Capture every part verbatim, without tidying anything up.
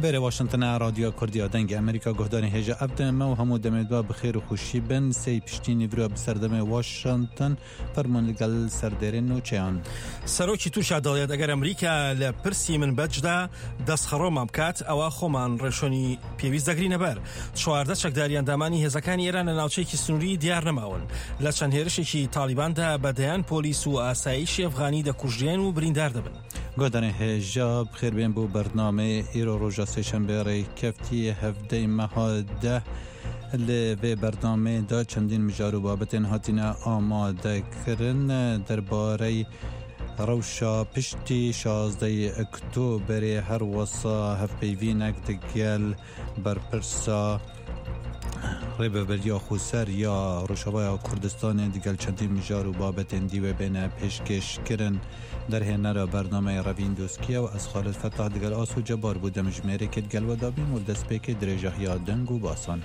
بر واشنطن رادیو کردیا دنگ امریکا گهدانی هجا ابدن ما و همو دمدوا بخیر و خوشی بن سی پشتی نیورو بسردم واشنطن فرمان لگل سردرین و چیان سروکی توش عدالت اگر امریکا لپرسی من بجدا دست خرام ممکات او خومان رشونی پیویز دگری نبر چوارده چکداریان دامانی هزکانی ایران ناوچه کی سنوری دیار نماون لچن هرشی کی طالبان دا بدیان پلیس و آسایش افغانی دا کجریان و بریندار دبن گهدانی هجا بخیر بین بو برنامه ایرو روژا سیشنبه ری کفتی هفته مهاده لوی برنامه دا چندین مجارو بابتین هاتینا آماده کرن درباره روشا پشتی شازده اکتوبر هر وصا هفپیوینک دگل برپرسا ریببر یا خوسر یا روشابای کردستان دیگل چندین مجارو بابتین دیوه بین پیشکش کرن در هنر برنامه روین دوسکیه و از خالد فتح دیگل آسو جبار بودم جمعیره که دیگل و دابیم و دست پیک درجه یا دنگ و باسان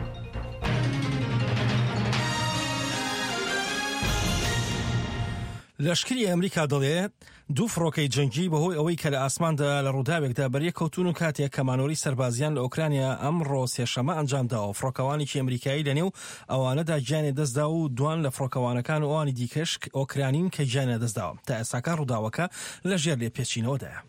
لشکری امریکا دڵێت دوو فڕۆکەی جەنگی بەهۆی ئەوەی کە لە ئاسماندا لە ڕووداوێکدا بەریەک کەوتون و کاتێک کەمانۆری سەربازیان لە ئۆکرانیا ئەمڕۆ سێشەمە ئەنجامداوە. فڕۆکەوانێکی ئەمریکایی لەنێو ئەوانەدا گیانێ دەستدا و دوان لە فڕۆکەوانەکان و ئەوانی دیکەش ئۆکرانین کە گیانێ دەستداوە تا ئێستاکە ڕووداوەکە لەژێر لێپێچینەوەدایە.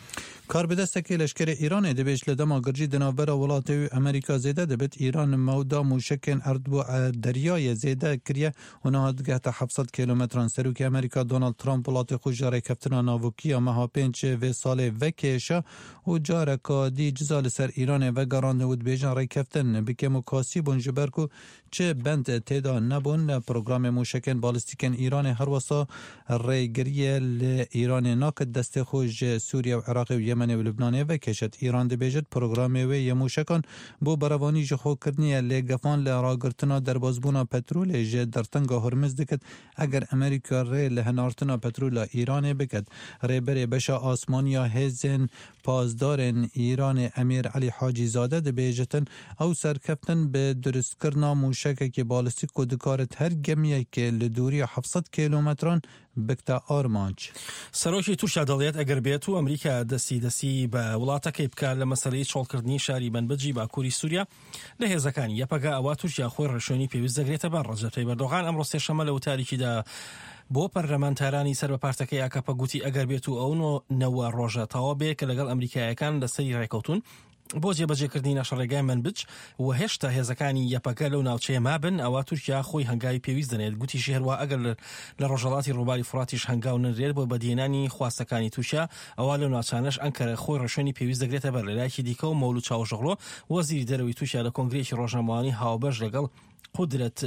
کار به دست که لشکر ایران دبیش لدما گرجی دنابر ولات امریکا زیده دبت ایران مودا موشکن اردبو دریای زیده کریه و نهادگه تا هفتصد کیلومتران سروک امریکا دونالد ترامپ ولات خوش جاره کفتنا ناوکیا مها پنج و سال وکیشا و جاره کادی جزال سر ایران و گران ود بیجان رای کفتن بکم و کاسی بونجبرکو چه بند تیدا نبون پروگرام موشکن بالستیکن ایران هر وسا رای گریه ایران ناکد دست خوش سوریه و عراق و یمن و لبنان و کشت ایران ده بیجت پروگرام و یموشکان بو بروانی جخو کردنی لگفان لراگرتنا در بازبونا پترول جه در تنگا هرمز دکت اگر امریکا ری لهنارتنا پترول ایران بکد ری بری بشا آسمانیا هزن پازدارن ایران امیر علی حاجی زاده ده بیجتن او سرکفتن به درست کرنا موشک که بالستیک و دکارت هر گمیه که لدوری هفتصد کیلومتران بکتا آرمانچ سروکی توش عدالت اگر بیتو امریکا دستی دستی با وڵاتەکەی بکات لە مەسەلەی چۆڵکردنی شاری بەنبەجی باکووری سووریا لە هێزەکانی یەپەگا ئەوا تووشیا خۆی ڕێشۆنی پێویست دەگرێتە بەر ڕەجەب تایب ئەردۆغان ئەمڕۆ سێشەمە لە وتاریکیدا بۆ پەرلەمانتارانی سەر بە پارتەکەی ئاکاپە گوتی ئەگەر بێت و ئەو نەوە ڕۆژە تەواو بێ کە لەگەڵ ئەمریکایەکان لەسەری ڕێکەوتون بۆ جێبەجێکردنی نەشەڕێگای منبج و هێشتا هێزەکانی یەپەکە لەو ناوچەیە مابن ئەوا تورکیا خۆی هەنگاوی پێویست دەنێت. گوتیشی هەروە ئەگەر لە ڕۆژهەڵاتی ڕووباری فوراتیش هەنگاو نەدرێت بۆ بەدیێنانی خواستەکانی تورکیا ئەوا لەو ناوچانەش ئەنکەرە خۆی ڕێشۆنی پێویست دەگرێتە بەر. لەلایەکی دیکە و مەولود چاوشەغڵۆ وەزیری دەرەوەی تورکیا لە کۆنگرێکی ڕۆژنامەوانی هاوبەش لەگەڵ قودرەت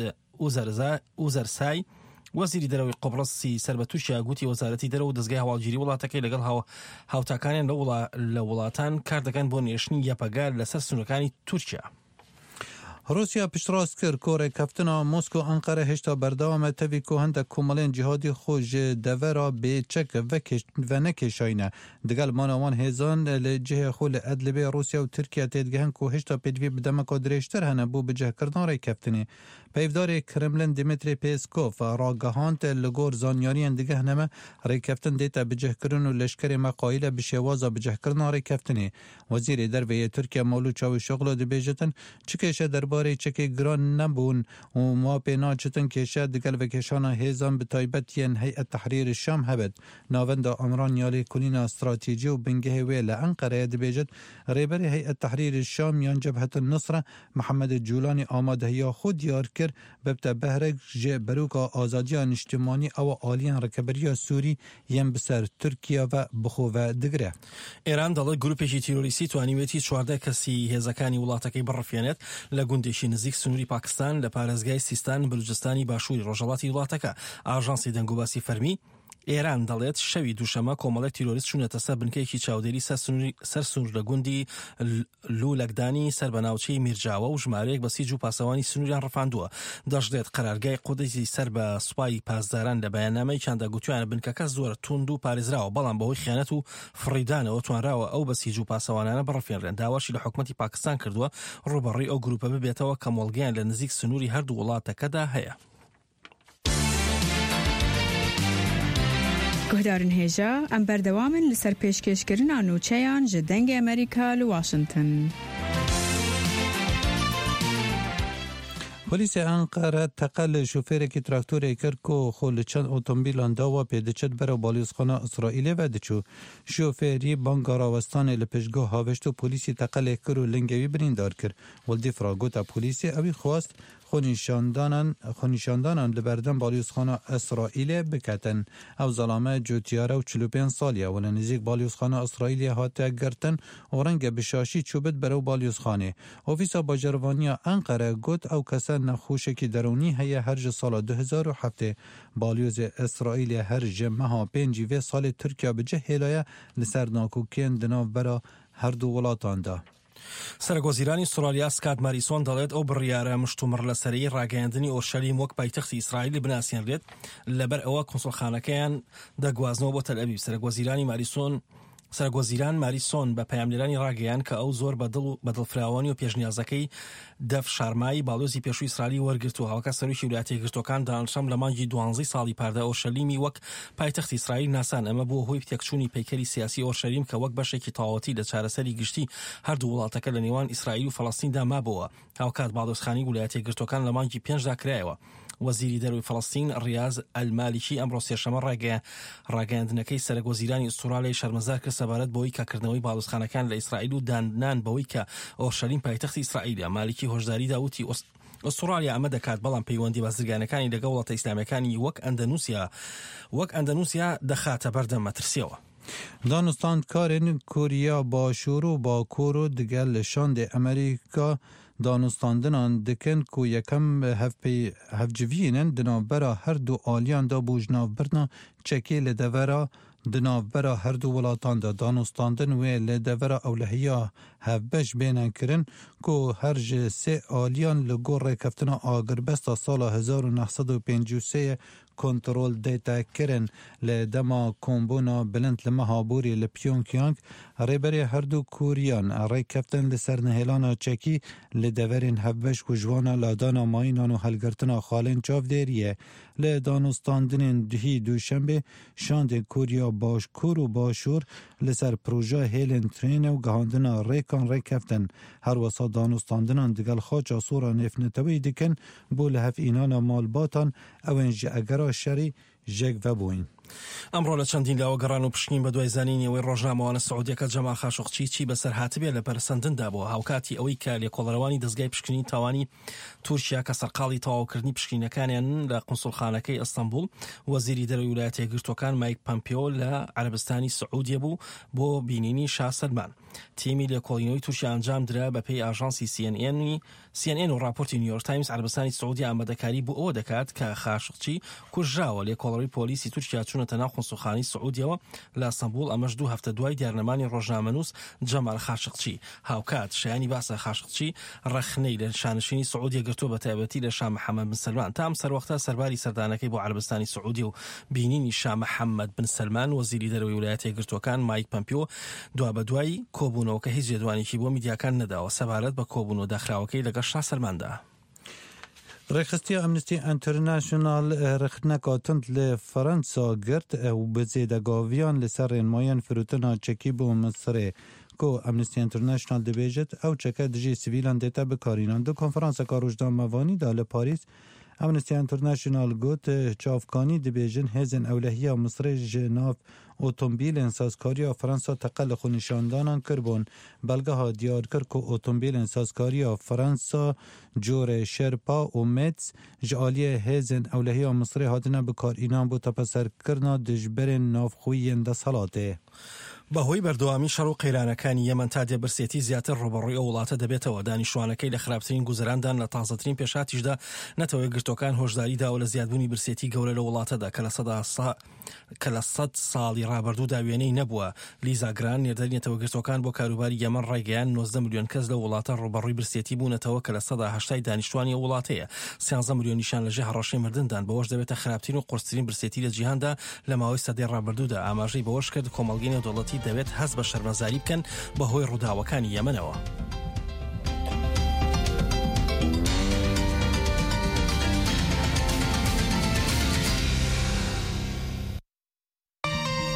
ئوزەرسای وەزیری دەرەوەی قۆبڕەسی سەر بە تووشیا گوتی وەزارەتی دەرەوە و دەستگای هەواڵگیری وڵاتەکەی لەگەڵ هاوتاکانیان لە وڵاتان کار دەکەن بۆ نێشتنی یەپەگار لەسەر سنوورەکانی تورکیا. روسیا پشتڕاست کرد کۆڕێک کەفتنا مۆسکۆ ئەنقەرە هێشتا بەردەوامە تەوی کۆ هەندێک کۆمەڵێن جیهادی خۆش دەڤەرا بێچەک و نەکێشاینە دەگەڵ مانەوان هێزان لە جهێ خۆ لە ئەدلبێ روسیا و تورکیا تێدگەهن کۆ هێشتا پێدوی بدەمەکۆ درێژتر هەنە بۆ بجهکردن ڕێککەفتنی. پەیڤدارێ کرملن دیمیتری پێسکۆف ڕاگەهاند لە گۆر زانیاریان دگەهنەمە ڕێککەفتن دێتە بجهکردن و لەشکرێ مەقایلە بشێوازە بجهکردن ڕێککەفتنی. وەزیری دەرەوەیە تورکیا مەولود چاوشۆغڵۆ دەبێژتن چ کێشە دەربارەی چەکی گران نەبوون و ما پێ ناچتن کێشە دگەل بەکێشانە هێزان بتایبەتیان هەیئەت تەحریر شام هەبێت. ناوەندا ئەمران یالی کولینە استراتیجی و بنگەهێ وێ لە ئەنقەرەیە دەبێژێت ڕێبەری هەیئەت تەحریر شام یان جەبهەت النوسرە محەممەد جوولانی ئامادەهیا خۆ دیار کرد ببتە بەهرێک ژێ بەروکە ئازادیە نیشتیمانی ئەوە ئالیان ڕێکەبەریە سووری یەن بەسەر تورکیا و بخۆڤە دگرێ. ئێران دەڵێت گروپێکی تیرۆریستی توانیوێتی چواردە کەسی هێزەکانی وڵاتەکەی بڕفێنێت لە گوندێکی نزیک سنووری پاکستان لە پارێزگای سیستان بلوچستانی باشووری ڕۆژهەڵاتی وڵاتەکە. ئاژانسی دەنگوباسی فەرمی ئێران دەڵێت شەوی دووشەمە کۆمەڵێک تیرۆریست چوونەتە سەر بنکەیەکی چاودێری سەر سنوور لە گوندی لوولەکدانی سەر بە ناوچەی میرجاوە و ژمارەیەک بە سیج و پاسەوانی سنووریان ڕفاندووە. دەژڵێت قەرارگای قودەی سەر بە سوپای پاسداران لە بەیاننامەی چاندا گوتویانە بنکەکە زۆر توند و پارێزراوە بەڵام بەهۆی خیانەت و فڕیدانەوە توانراوە ئەو بە سیج و پاسەوانانە بڕفێنرێن. داواشی لە حکومەتی پاکستان کردووە ڕوبەڕی ئەو گروپە ببێتەوە کە مۆڵگەیان لە نزیک سنووری هەردوو وڵاتەکەدا هەیە. گهدارن هێژە ئەم بەردەوامن لەسەر پێشکەشکردنا نوچەیان ji dengê Amerîka li Washington. پلیس انقره تقل شوفێرێکی تراکتۆرێ کرد کو خۆ لە چەند ئۆتۆمبیلان داوا پێدەچێت بەرەو باڵیۆزخانە ئیسرائیلێ و دەچوو. شوفێری بانگا ڕاوەستانê li pêşgoh هاوشت و پلیسی تقلê kir û lingewî birîndar kir. Wildî firagota polîsê evî xwast xwenîşandanan li berdem balyozxana İsraîlê biketin. Ew zalame cotiyare û çil û pênc sal ye. Wele nêzik balyozxana İsraîlê hatiye girtin û renge bi şaşî çûbit berew balyozxanê. Ofîsa bajarvaniya Enqere got ew kese nexweşekî derûnî heye her ji sala du hezar û heftê. Balyozê İsraîlê her ji meha pêncî vê salê Tirkiya bi cih hêlaya li ser nakokiyên di navbera her du welatan da. سەرۆکوەزیرانی ئوسترالیا سکات ماریسۆن دەڵێت ئەو بڕیارە مشتومڕ لەسەرەیی ڕاگەیاندنی ئۆرشەلیم وەک پایتەختی ئیسرائیل بناسیێنرێت لەبەر ئەوە کۆنسوڵخانەکەیان دەگوازنەوە بۆ تەل ئەویڤ. سەرۆکوەزیرانی ماریسۆن سەرۆکوەزیران ماریسۆن بە پەیامنێرانی ڕاگەیان کە ئەو زۆر بەدڵ و بەدڵفراوانی و پێشنیازەکەی دەف شارمایی باڵۆزی پێشووی ئیسرائیلی وەرگرتووە. هەڵکە سەرۆکی ویلایەتە یەکگرتووەکان دۆناڵد ترامپ لە مانگی دوانزەی ساڵی پاردا ئۆرشەلیمی وەک پایتەختی ئیسرائیل ناسان. ئەمە بووە هۆی تێکچوونی پەیکەری سیاسی ئۆرشەلیم کە وەک بەشێکی تەواوەتی لە چارەسەری گشتی هەردوو وڵاتەکە لە نێوان ئیسرائیل و فەڵەستیندا مابووە. هاوکات باڵۆزخانی ویلایەتە یەکگرتووەکان لە مانگی پێنجدا کرایەوە. وەزیری دەروی فەڵەستین ڕیاض ئەلمالیکی ئەمڕۆ سێشەمە ڕاگەیاندنەکەی سەرۆکوەزیرانی ئوسترالیای شەرمەزار کرد سەبارەت بەوەی کاکردنەوەی باڵۆزخانەکان لە ئیسرائیل و دانان بەوەی کە ئۆرشەلیم پایتەختی ئیسرائیلە. مالیکی هۆشداری داوتی ئوسترالیا ئەمە دەکات بەڵام پەیوەندی بازرگانەکانی لەگەڵ وڵاتە ئیسلامیەکانی وەک ئەندەنوسیا وەک ئەندەنوسیا دەخاتە بەردەم مەترسیەوە. دانوستاندکارên Koriya Başûr û Bakur û digel li şandê Amerîka danûstandinan dikin ku yekem hevciviyînin di navbera her du aliyan da bû ji navbirina çekê li devera di navbera her du welatan da danûstandin wê li devera ewlehiya hevbeş bêne kirin ku her ji sê aliyan li gor rêkeftina agirbesta sala hezar û neh sed û pêncî û sêyê kontrol dête kirin li dema kombûna bilind li meha borî li Pyongyang. Rêberê her du Koriyan rêkeftin li ser nihêlana çekî li deverên hevbeş ku jwana ladana mayînan û helgirtina xalên çavdêriyê. Li danûstandinên dihî dûşembê şandên Koriya Başkûr û Başûr li ser proja hêlên trênê û gihandina rêkan rêkeftin. Her wesa danûstandinan digel xaça sora nêfnetewî dikin bû li hevînana malbatan ewên ji egera şerî jek vebûyîn. ئەمڕۆ لە چەندین لاوە گەڕان و پشکنین بە دوای زانینیەوەی ڕۆژنامەوانە سعودیەکە جەمال خاشقچی چی بەسەر هاتبێ لە پەرسەندندا بووە هاوکاتی ئەوەی کە لێکۆڵەرەوانی دەستگای پشکنین تاوانی تورکیا کە سەرقاڵی تەواوکردنی پشکینەکانیان لە قونسوڵخانەکەی ئەستەمبول وەزیری دەرەوەی ویلایەتە یەکگرتووەکان مایک پۆمپیۆ لە عەرەبستانی سعودیە بوو بۆ بینینی شاه سەلمان. تیمی لێکۆڵینەوەی تورکیا ئەنجام درا بە پێی ئاژانسی سی ئێن ئێن سی ئێن ئێن و راپۆرتی نیویۆرک تایمز عەرەبستانی سعودی ئامادەکاری بۆ ئەوە دەکات کە خاشقچی کوژراوە. لێکۆڵەرەوەی پۆلیسی تورکیا چوونەتە ناو قونسوڵخانەی سعودیەوە لە ئەستەمبول ئەمەش دوو هەفتە دوای دیارنەمانی ڕۆژنامەنووس جەمال خاشقچی. هاوکات شایانی باسە خاشقچی ڕەخنەی لە شانشینی سعودیە گرتووە بە تایبەتی لە شاه محەممەد بن سەلمان. تا ئەم سەروەختە سەرباری سەردانەکەی بۆ عەرەبستانی سعودی و بینینی شاه محەممەد بن سەلمان وەزیری دەرەوەی ویلایەتە یەکگرتووەکان مایک پۆمپیۆ دوا بە دوای کۆبوونەوە کە هیچ جێدوانێکی بۆ میدیاکان نەداوە سەبارەت بە کۆبوون و داخراوەکەی لەگەڵ شاه سەلماندا. ڕێخستیە ئەمنستی ئەنتەرناشنال ڕێخنەکە تند لە فەرەنسا گرت و بە زێدەگاڤیان لەسەر ڕێنمایان فرۆتنا چەکی بۆ مسرێ کو ئەمنستی ئەنتەرناشنال دەبێژێت ئەو چەکە دژی سیڤیلان دێتە بکارینان. دو کۆنفرانسەکە ڕۆژنامەوانیدا لە پاریس ئەمنستی ئەنتەرناشنال گوت چاوکانی دەبێژن هێزن ئەولەهیە مسرێ ji nav ئۆتۆمبیلên sazkariya Fransa teqel li xwenîşandanan kirbûn. Belgeha diyar kir ku ئۆتۆمبیلên sazkariya Fransa corê Sherpa û Metz ji aliyê hêzên ewlehiya Misrê hatine bikarînan bû tepeserkirina dijberên navxwîyên desthilatê. بەهۆی بەردەوامی شەڕ و قەیرانەکانی یەمەن تا دێبرسێتی زیاتر ڕۆبەڕووی ئەو وڵاتە دەبێتەوە. دانیشتوانەکەی لە خراپترین گوزەراندان لە تازەترین پێشاتیشدا نەتەوە یەکگرتووەکان هۆشداری داوە لە زیادبوونی برسێتی گەورە لە وڵاتەدا کە لە کە لە سەد ساڵی ڕابردوودا وێنەی نەبووە. لیزا گران نێردەری نەتەوەگرتوەکان بۆ کاروباری یەمەن ڕایگەیان نۆزدە ملیۆن کەس لە وڵاتە ڕۆبەڕووی برسێتی بوونەتەوە کە لە سەدا هەشتای دانیشتوانی وڵاتەیە. سیانزە ملیۆنیشان لەژێ هەڕەشەی مردندان بەوەش دەبێتە خراپترین و قورسترین برسێتی لە جیهاندا لە ماوەی سەدەی ڕابردوودا. ئاماژەی بەوەش کرد کۆمەڵگەی نێودەوڵەتی دەوێت هەست بە شەرمەزاری بکەن بەهۆی ڕووداوەکانی یەمەنەوە.